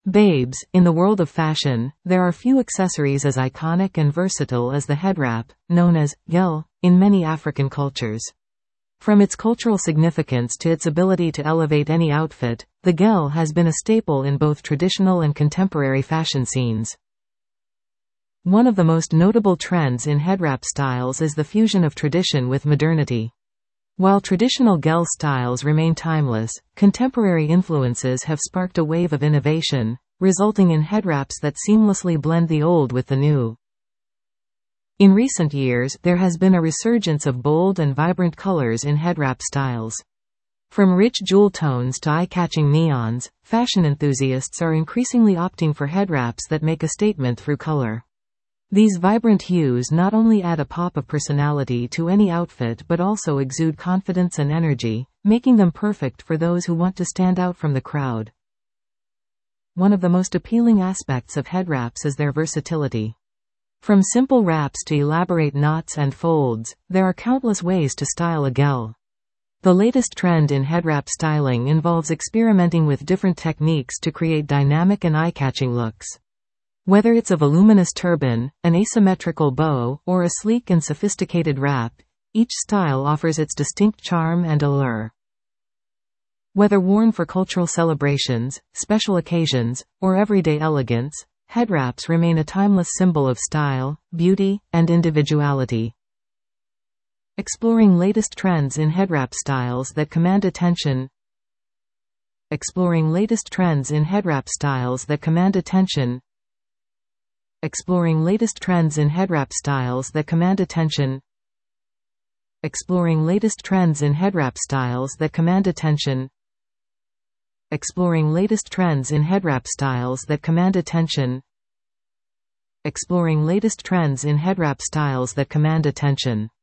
Babes, in the world of fashion, there are few accessories as iconic and versatile as the headwrap, known as gel, in many African cultures. From its cultural significance to its ability to elevate any outfit, the gel has been a staple in both traditional and contemporary fashion scenes. One of the most notable trends in headwrap styles is the fusion of tradition with modernity. While traditional gel styles remain timeless, contemporary influences have sparked a wave of innovation, resulting in headwraps that seamlessly blend the old with the new. In recent years, there has been a resurgence of bold and vibrant colors in headwrap styles. From rich jewel tones to eye-catching neons, fashion enthusiasts are increasingly opting for headwraps that make a statement through color. These vibrant hues not only add a pop of personality to any outfit but also exude confidence and energy, making them perfect for those who want to stand out from the crowd. One of the most appealing aspects of headwraps is their versatility. From simple wraps to elaborate knots and folds, there are countless ways to style a gel. The latest trend in headwrap styling involves experimenting with different techniques to create dynamic and eye-catching looks. Whether it's a voluminous turban, an asymmetrical bow, or a sleek and sophisticated wrap, each style offers its distinct charm and allure. Whether worn for cultural celebrations, special occasions, or everyday elegance, headwraps remain a timeless symbol of style, beauty, and individuality. Exploring latest trends in headwrap styles that command attention. Exploring latest trends in headwrap styles that command attention. Exploring latest trends in headwrap styles that command attention. Exploring latest trends in headwrap styles that command attention. Exploring latest trends in headwrap styles that command attention. Exploring latest trends in headwrap styles that command attention.